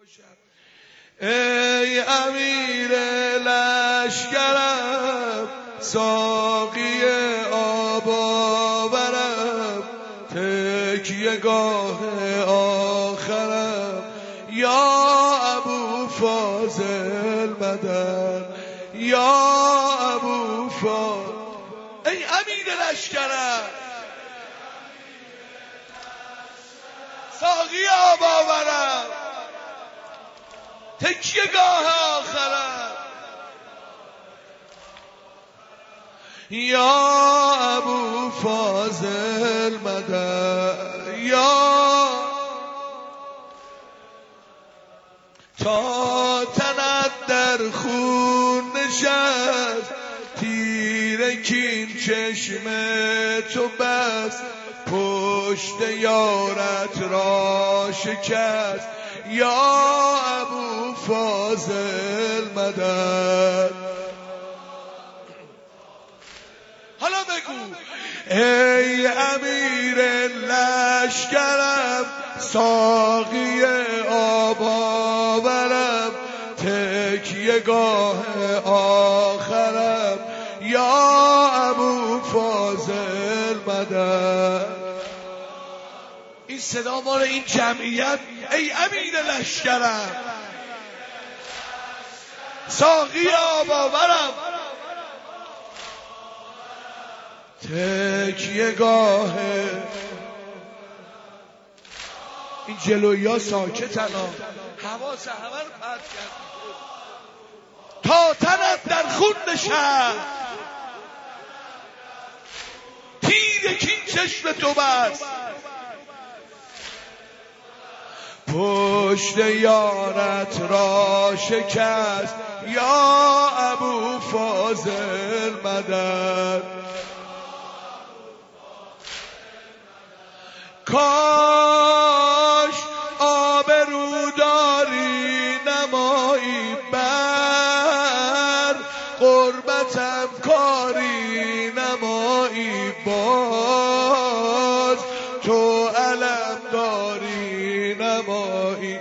ای امیر لشکرم ساقی آب آورم تکیه گاه آخرم یا ابو فاضل مدد یا ابو فاضل. ای امیر لشکرم ساقی آب آورم تکیه گاه آخرم یا ابو فاضل مدد یا تا تنت در خون نشست تیر کین چشم تو بست پشت یارت را شکست یا ابو فاضل مدد. حالا بگو ای امیر لشکرم ساقی آب آورم تکیه گاه آخرم یا ابو فاضل مدد. این صدا مال این جمعیت. ای امیر لشکرم ساقی آب آورم تکیه گاه. این جلویی ها ساکتن ها حواس همه رو پرت کرد. تا تنت در خون نشست تیر کین چشم تو بست پشت یارت را شکست یا ابو فاضل مدد. کاش آبرو داری نمایی بر قربتم کاری نمایی باز تو علم داری نمایی.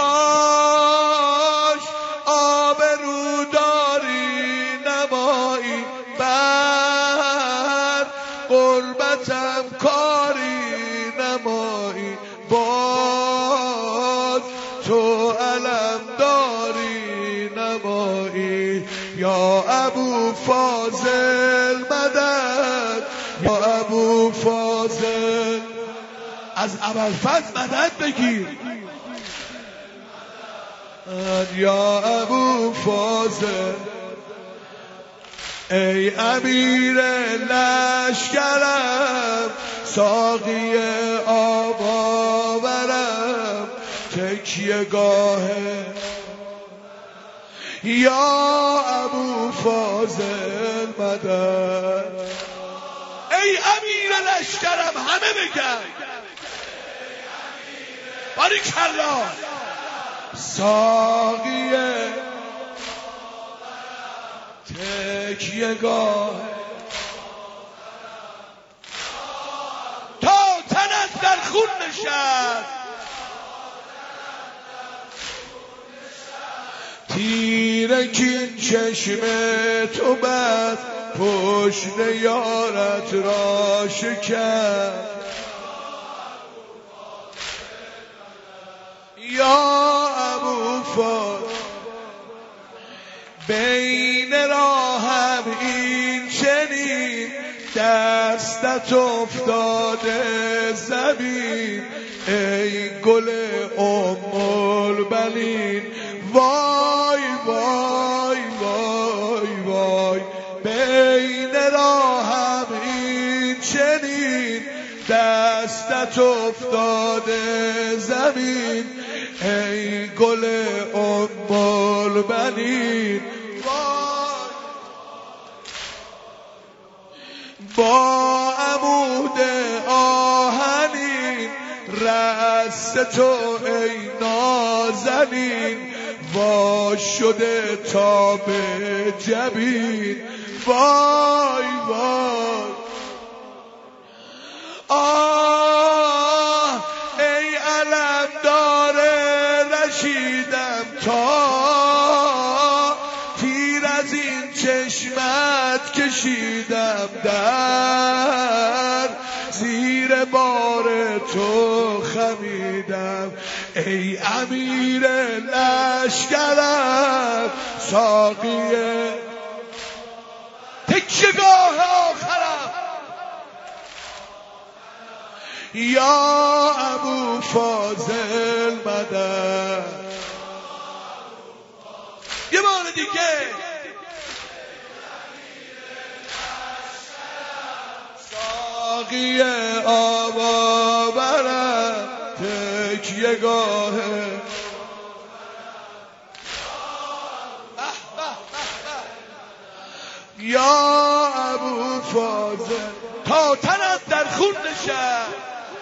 کاش آبرو داری نمایی بر قربتم کاری نمایی باز تو علم داری نمایی یا ابو فاضل مدد یا ابو فاضل. از ابوالفضل مدد بگیر یا ابو فاضل. ای امیر لشکرم ساقی آب آورم تکیه گاه یا ابو فاضل مدد. ای امیر لشکرم همه بگن باریکالله ساقی تکیه گاه تا تنت در خون نشست تیر کین چشم تو بست پشت یارت را شکست یا ابو فاضل. بین راهم این چنین دستت افتاده زمین ای گل البنین وای وای وای وای. بین راهم این چنین دستت افتاده زمین ای گل البنین با عمود آهنین رأس تو ای نازنین وا شده تا به جبین وای وای. آه ای علم داره رشید چشمت کشیدم در زیر بار تو خمیدم ای امیر لشکرم ساقی تکیه‌گاه آخرم یا ابو فاضل مدد یه بار دیگه ساقی آبا برم تکیه‌گاه یا ابو فاضل تا تنت در خون نشست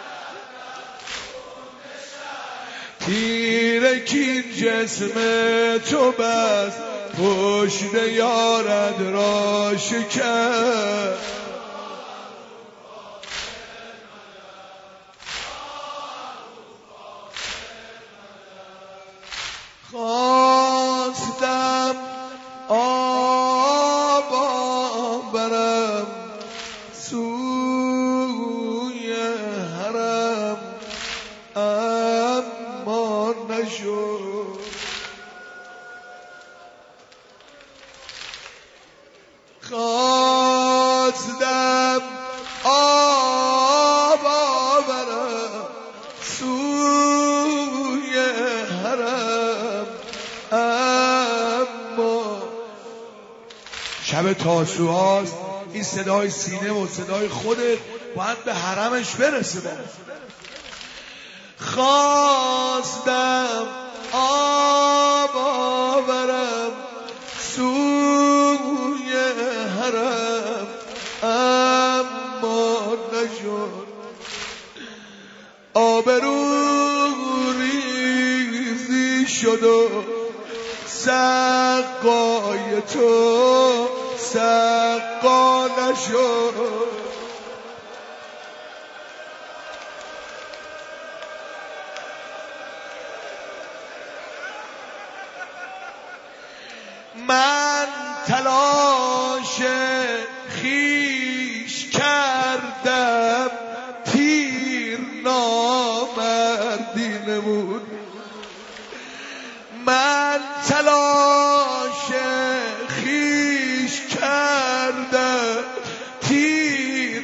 تیر کین جسم تو بس پشت یارد را شکست خواستم آبا برم سوی حرم اما نشد خواستم آبا برم سوی حرم اما شب تاسوعاست این صدای سینه و صدای خودت باید به حرمش برسه خواستم آبا برم سوی حرم اما نشد آبرو ریزی شد و سقای تو سقا نشد من تلاش خیش کردم پیر نامردی نمود من تلاش خیش کردم پیر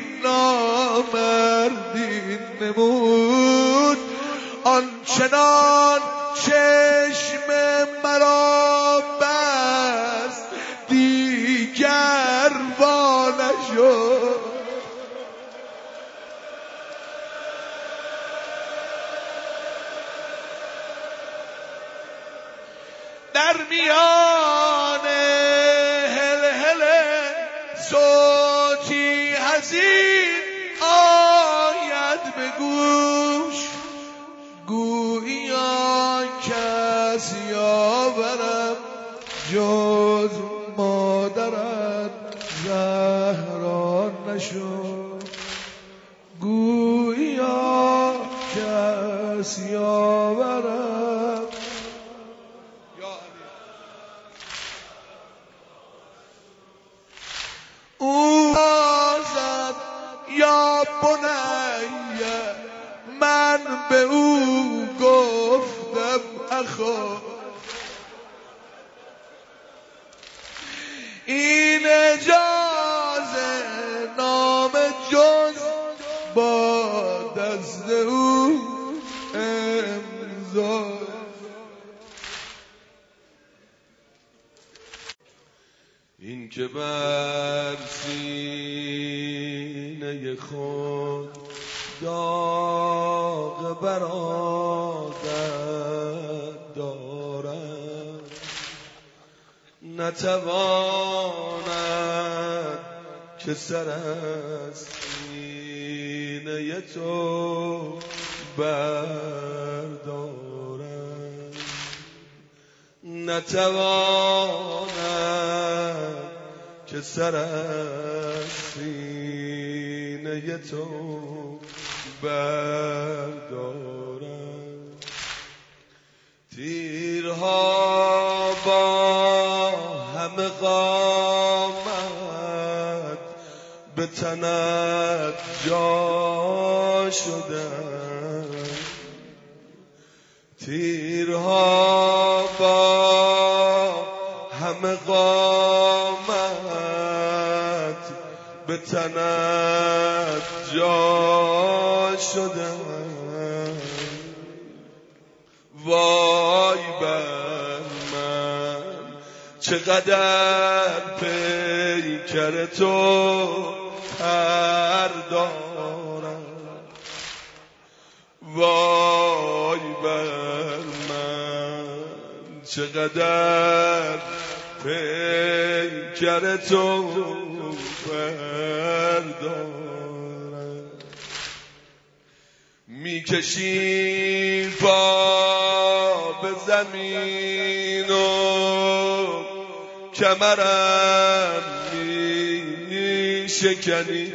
نامردی نمود آنچنان چشم مرا بست دیگر وا نشد در میان هل صوتی حزین آید به گوش گویا کسی آورم جز مادرت زهرا نشد گویا کسی آورم او آزد یا بنیه من به او گفتم اخا این اجازه نام جز با دست او امضا این که بر سینه خود داغ برادر دارم نتواند که سر از سینه تو بردارم نتواند که سر از سینه تو بردارم تیرها با همه قامت به تنت جا شدن، تیرها با همه قامت به تنت جا شدن. وای بر من چقدر پیکر تو پر دارم، وای بر من چقدر پیکر تو پر دارم. میکشی پا به زمین و کمرم میشکنی،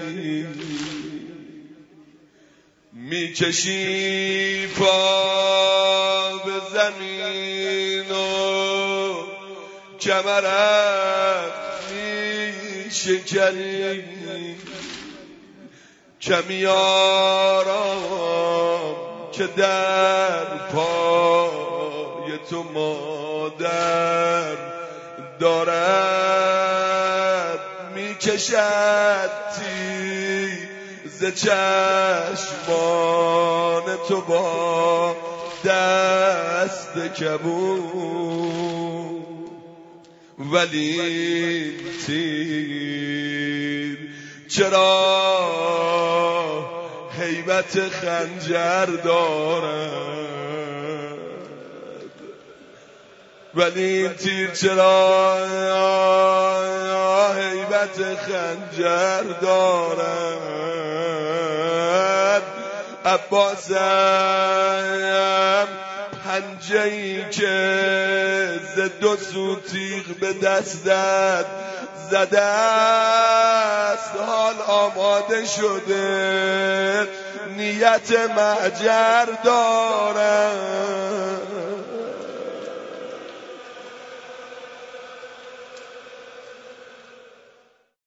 میکشی پا به زمین و کمرم میشکنی. کمی آرام که در پای تو مادر دارد، میکشد تیز چشمان تو با دست کبود، ولی تیر چرا هیبت خنجر دارد، ولی این تیر چرا هیبت خنجر دارد. عباسم پنجه‌ای که ز دو سو تیغ به دستت زده است، حال آماده شده نیت مهجر دارد.